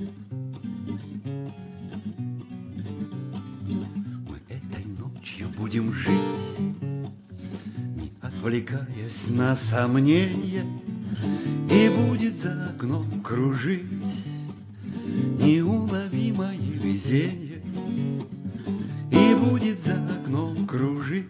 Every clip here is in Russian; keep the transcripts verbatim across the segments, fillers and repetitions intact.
Мы этой ночью будем жить, не отвлекаясь на сомнения, и будет за окном кружить неуловимое везенье, и будет за окном кружить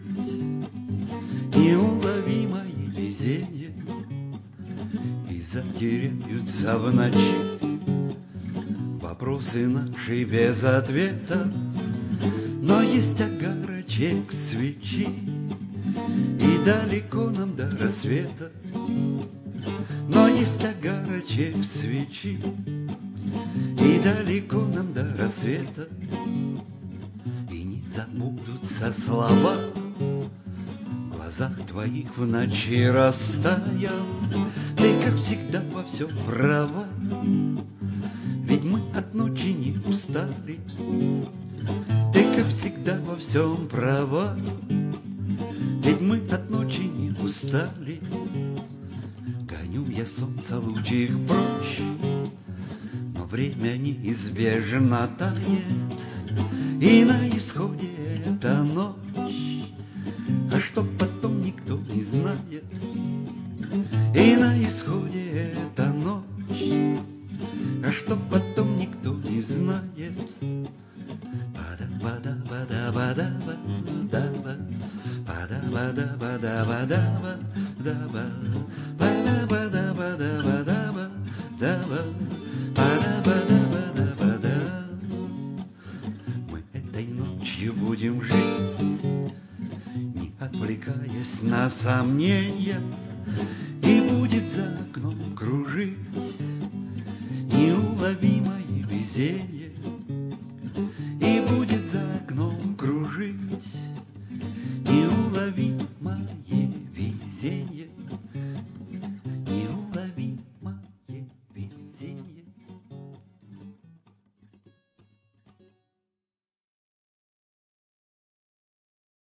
неуловимое везенье, и затеряются в ночи вопросы наши без ответа. Но есть огарочек свечи, и далеко нам до рассвета. Но есть огарочек свечи, и далеко нам до рассвета. И не забудутся слова в глазах твоих в ночи растаял. Ты, как всегда, во всем права, ведь мы от ночи не устали. Ты, как всегда, во всем права, ведь мы от ночи не устали. Гоню я солнце лучик прочь, но время неизбежно тает, и на исходе эта ночь, а что потом никто не знает. И на исходе эта ночь, а что потом никто не знает. Бада-бада-бада-бада-бада, бада-бада-бада-бада-бада, бада-бада-бада-бада-бада. Мы этой ночью будем жить, не отвлекаясь на сомнения, и будет за окном кружить неуловимое везенье,